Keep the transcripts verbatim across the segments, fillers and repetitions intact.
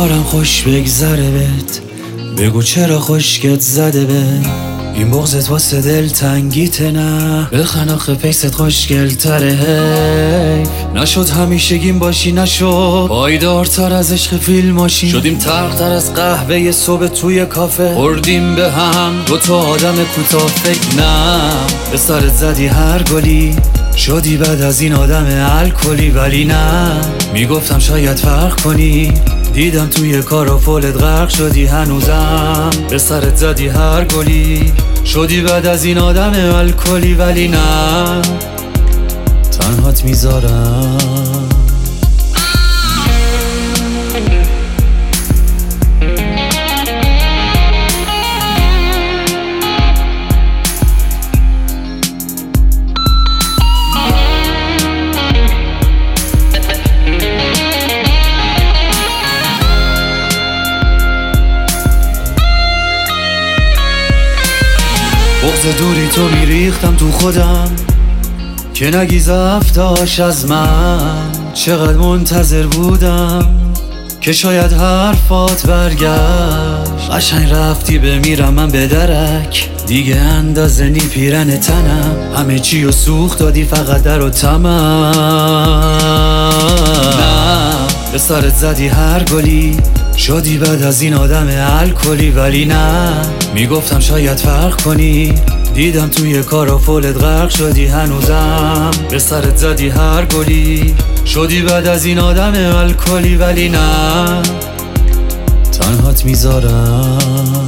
امیدوارم خوش بگذره بهت، بگو چرا خشکت زده به این بغضت واسه دل تنگیته، نه بخن آخه پیست خوشگل تره. حیف نشد همیشگیم باشی، نشد پایدارتر از عشق فیلم ماشین، شدیم تلختر از قهوه صبح توی کافه، خوردیم به هم دوتا آدم کوتاه. فکر نه به سرت زدی هر گلی، شدی بعد از این آدم الکلی، ولی نه میگفتم شاید فرق کنی، دیدم توی کار و فولت غرق شدی. هنوزم به سرت زدی هر گلی، شدی بعد از این آدم الکلی، ولی نه تنهات میذارم. بغض دوری تو میریختم تو خودم که نگی زفتاش از من، چقدر منتظر بودم که شاید حرفات برگشت. قشنگ رفتی بمیرم من به درک، دیگه اندازه نی پیرن تنم، همه چی رو سوخت دادی فقط در و تمام. نه به سرت زدی هر گلی، شدی بعد از این آدم الکلی، ولی نه میگفتم شاید فرق کنی، دیدم توی کار و فولت غرق شدی. هنوزم به سرت زدی هر گلی، شدی بعد از این آدم الکلی، ولی نه تنهات میذارم.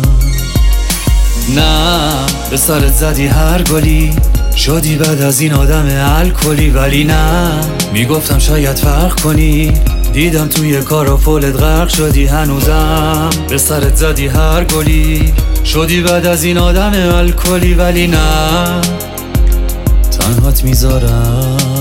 نه به سرت زدی هر گلی، شدی بعد از این آدم الکلی، ولی نه میگفتم شاید فرق کنی، دیدم توی کار و فولت غرق شدی. هنوزم به سرت زدی هر گلی، شدی بعد از این آدم الکلی، ولی نه تنهات میذارم.